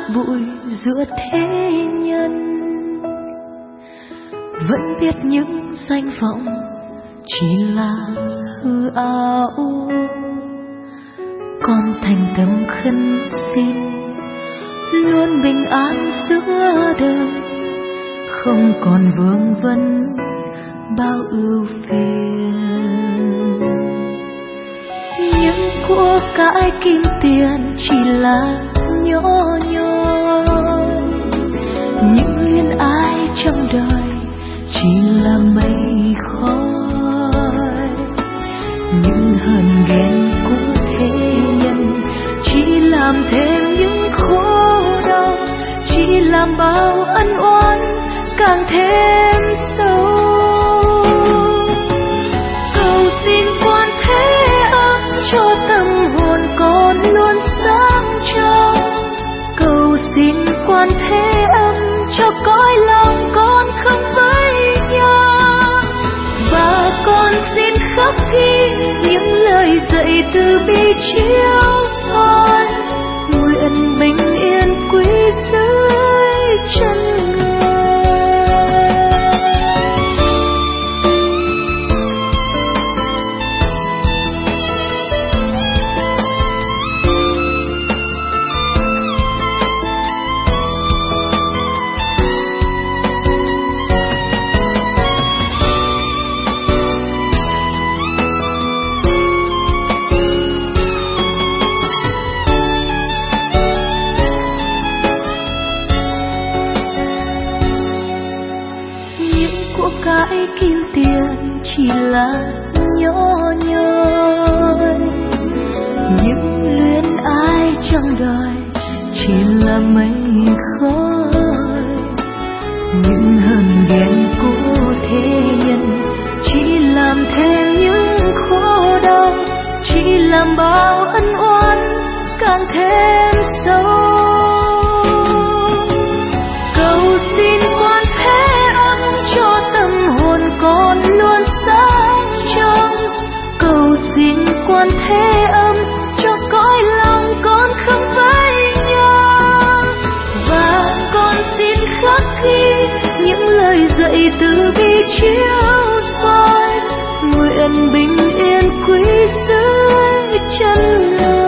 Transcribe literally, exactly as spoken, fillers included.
bụi giữa thế nhân, vẫn biết những danh vọng chỉ là hư ảo. Con thành tâm khấn xin luôn bình an giữa đời, không còn vương vấn bao ưu phiền. Những của cải kim tiền chỉ là nhỏ nhoi, những luyến ái trong đời chỉ là mây khói. Những hờn ghen của thế nhân chỉ làm thêm những khổ đau, chỉ làm bao ân oán càng thêm sâu. Cầu xin quan thế âm cho tâm hồn con luôn sáng trong, cầu xin quan thế âm cho cõi lòng con không với nhau. Và con xin khắc ghi những lời dạy từ bi chiếu soi, nguyện bình yên quý dưới chân người. Cái kim tiền chỉ là nhỏ nhoi, những luyến ái trong đời chỉ là mây khói. Những hờn ghen của thế nhân chỉ làm thêm những khổ đau, chỉ làm bao ân oán càng thêm sâu. Cầu xin quan thế âm cho tâm hồn con luôn sáng trong, cầu xin quan thế âm cho cõi lòng con không với nhau. Và con xin khắc ghi những lời dạy từ bi chiếu soi, nguyện bình yên quý dưới chân người.